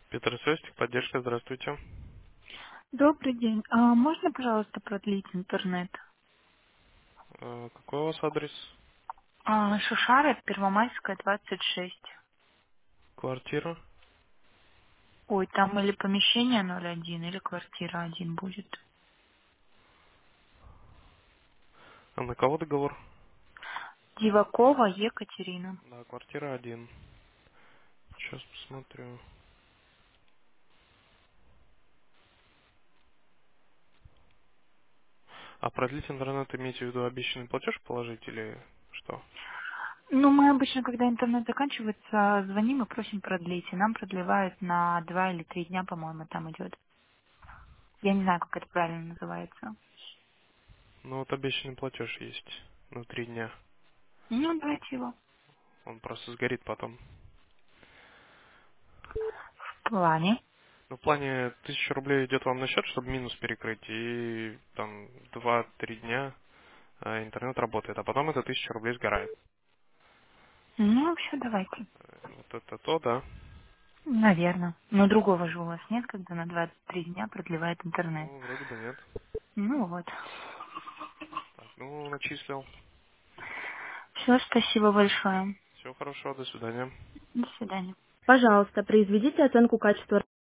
Петросвязь, поддержка, здравствуйте. Добрый день. А можно, пожалуйста, продлить интернет? Какой у вас адрес? Шушара, Первомайская, 26. Квартира? Ой, там или помещение 01, или квартира 1 будет. А на кого договор? Дивакова Екатерина. Да, квартира 1. Сейчас посмотрю. А продлить интернет имеете в виду обещанный платеж положить или что? Ну, мы обычно, когда интернет заканчивается, звоним и просим продлить. И нам продлевают на 2 или 3 дня, по-моему, там идет. Я не знаю, как это правильно называется. Ну вот обещанный платеж есть на 3 дня. Ну, давайте его. Он просто сгорит потом. В плане. Ну, в плане 1000 рублей идет вам на счет, чтобы минус перекрыть, и там 2-3 дня интернет работает, а потом это 1000 рублей сгорает. Ну, все, давайте. Вот это то, да. Наверное. Но другого же у вас нет, когда на 2-3 дня продлевает интернет. Ну, вроде бы нет. Ну вот. Так, ну, начислил. Все, спасибо большое. Всего хорошего, до свидания. До свидания. Пожалуйста, произведите оценку качества